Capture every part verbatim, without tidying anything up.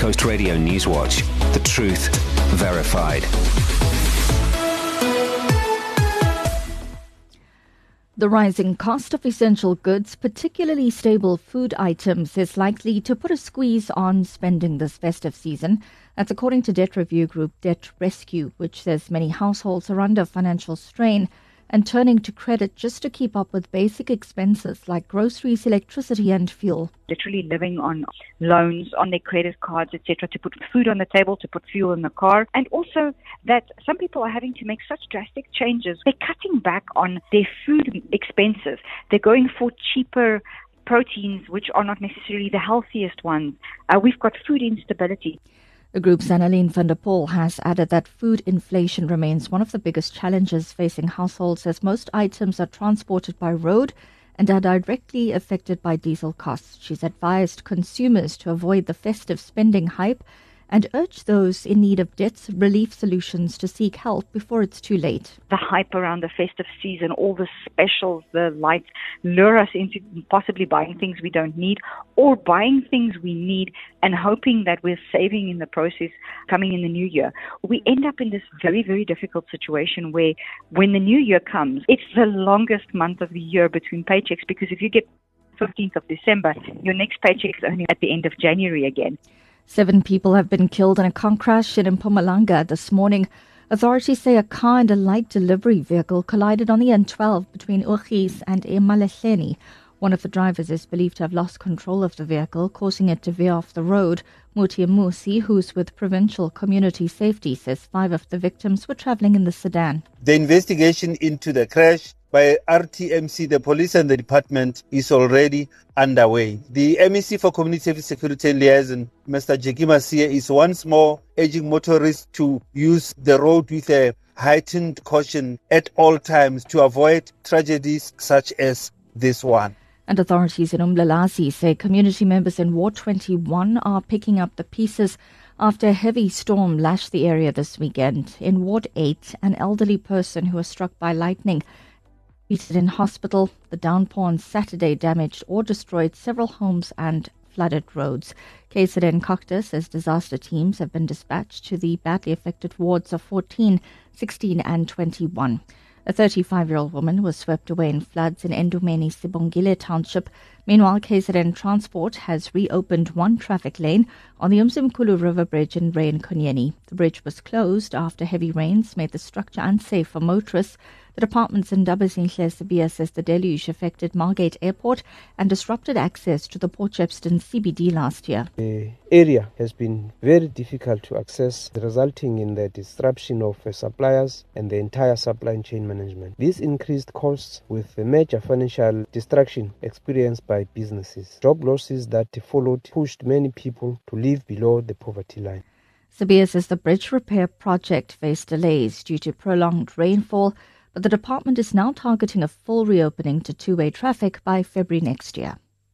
Coast Radio Newswatch. The truth verified. The rising cost of essential goods, particularly staple food items, is likely to put a squeeze on spending this festive season. That's according to debt review group Debt Rescue, which says many households are under financial strain and turning to credit just to keep up with basic expenses like groceries, electricity and fuel. Literally living on loans, on their credit cards, et cetera, to put food on the table, to put fuel in the car. And also that some people are having to make such drastic changes. They're cutting back on their food expenses. They're going for cheaper proteins, which are not necessarily the healthiest ones. Uh, we've got food instability. The group's Annalene van der Poel has added that food inflation remains one of the biggest challenges facing households as most items are transported by road and are directly affected by diesel costs. She's advised consumers to avoid the festive spending hype and urged those in need of debt relief solutions to seek help before it's too late. The hype around the festive season, all the specials, the lights, lure us into possibly buying things we don't need or buying things we need and hoping that we're saving in the process coming in the new year. We end up in this very, very difficult situation where when the new year comes, it's the longest month of the year between paychecks, because if you get fifteenth of December, your next paycheck is only at the end of January again. Seven people have been killed in a car crash in Mpumalanga this morning. Authorities say a car and a light delivery vehicle collided on the N twelve between Urgis and Emalahleni. One of the drivers is believed to have lost control of the vehicle, causing it to veer off the road. Muti Musi, who's with Provincial Community Safety, says five of the victims were travelling in the sedan. The investigation into the crash by R T M C, the police and the department, is already underway. The M E C for Community Safety, Security and Liaison, Mister Jackie Masia, is once more urging motorists to use the road with a heightened caution at all times to avoid tragedies such as this one. And authorities in Umlalazi say community members in Ward twenty-one are picking up the pieces after a heavy storm lashed the area this weekend. In Ward eight, an elderly person who was struck by lightning treated in hospital. The downpour on Saturday damaged or destroyed several homes and flooded roads. K Z N Cocta says disaster teams have been dispatched to the badly affected wards of fourteen, sixteen and twenty-one. A thirty-five-year-old woman was swept away in floods in Endumeni Sibongile Township. Meanwhile, K Z N Transport has reopened one traffic lane on the Umzimkulu River Bridge in Ray and Konyeni. The bridge was closed after heavy rains made the structure unsafe for motorists. The department's Ndabazinhle Sabia says the deluge affected Margate Airport and disrupted access to the Port Shepstone C B D last year. The area has been very difficult to access, resulting in the disruption of uh, suppliers and the entire supply chain management. This increased costs with the major financial destruction experienced by businesses. Job losses that followed pushed many people to live below the poverty line. Sabia says the bridge repair project faced delays due to prolonged rainfall, but the department is now targeting a full reopening to two-way traffic by February next year.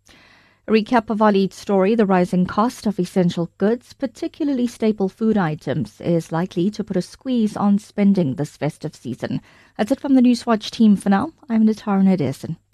A recap of our lead story: the rising cost of essential goods, particularly staple food items, is likely to put a squeeze on spending this festive season. That's it from the Newswatch team for now. I'm Natara Nadesan.